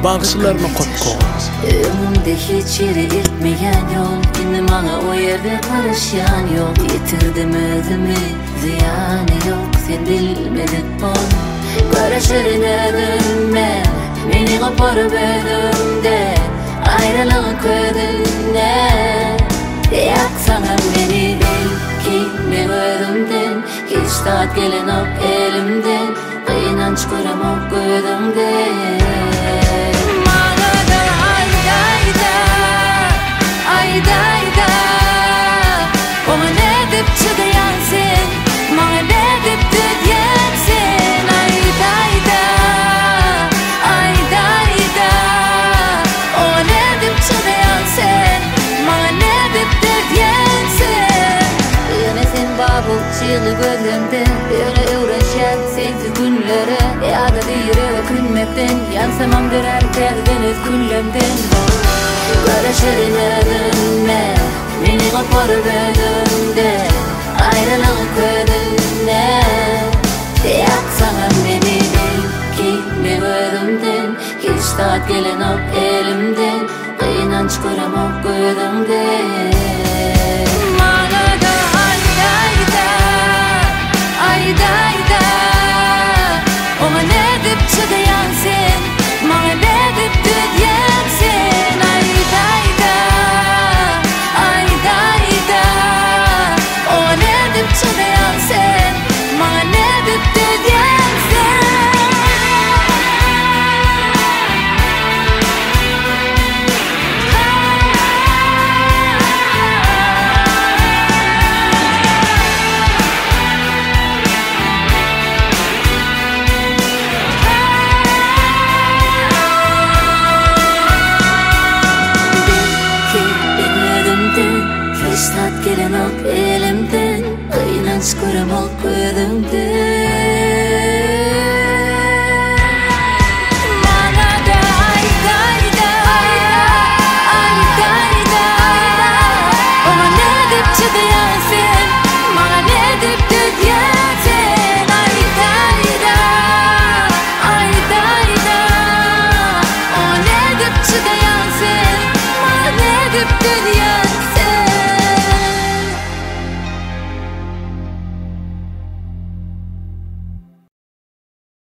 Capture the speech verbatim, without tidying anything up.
bagşylaryna gotgoň. Ömrümde hiç yeri gitmeyen yol, yine bana o yerde karışan yok. Yitirdim özümü, ziyanı yok, sen bilmedin bol. Karışırına dönme, beni koparıp ödümde, ayrılığın ködünde. Yaksana beni belki ben ödümden, hiç tat gelen ok elimden, kıynanç görem ok ödümden. Çığlı gözlemde böyle uğraşan sensiz günlere, ya da yüreğe külmekten yansamam döner derdiniz küllemden. Karışırına dönme, beni koparıp ödümde, ayrılığın ködünde. Yaksana beni belki ben ödümden, hiç tat gelen ok elimden, kıynanç görem ok ödümden.